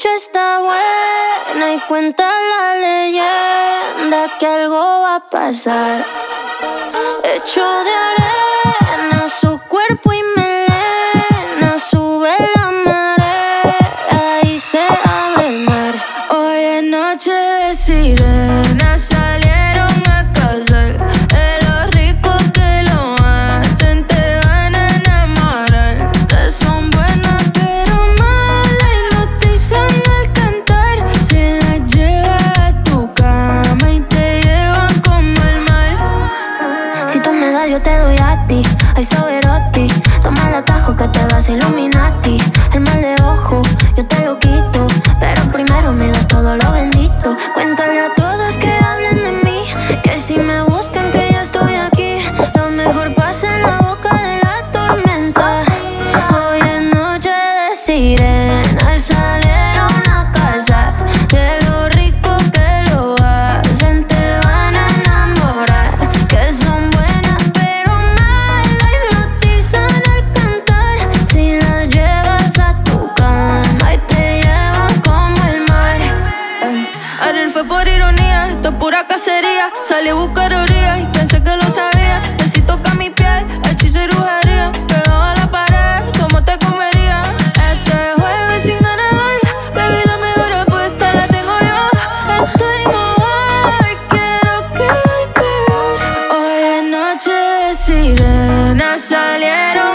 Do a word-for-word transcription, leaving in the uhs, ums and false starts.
noche está buena y cuenta la leyenda que algo va a pasar. Hecho de arena, su cuerpo y melena, sube la marea y se abre el mar. Hoy es noche de sirenas, salieron a cazar. De lo rico que lo hacen, te van a enamorar. Te son buenas pero malas, hipnotizan al cantar. Se las lleva a tu cama y te llevan como el mar. Si tú me das, yo te doy a ti. Ay, Soberotti, toma el atajo que te vas a Illuminati. El mal de ojo, yo te lo quito, pero primero me das todo lo bendito. Cuéntale a todos que hablen de mí, que si me buscan que ya estoy aquí. Lo mejor pasa en la boca de la tormenta. Hoy es noche de sirenas, salieron a cazar. De lo rico que lo hacen, te van a enamorar. Que son buenas pero malas, hipnotizan al cantar. Si las llevas a tu cama y te llevan como el mar. Ey, ayer fue por ironía, esto es pura cacería. Salí a buscar orilla y pensé que lo sabía. Que si toca mi piel, hechizo y brujería. Pegado a la pared, ¿cómo te comería? Este juego es sin ganar, baby, la mejor apuesta la tengo yo. Estoy mojada y quiero quedar peor. Hoy es noche de sirenas, salieron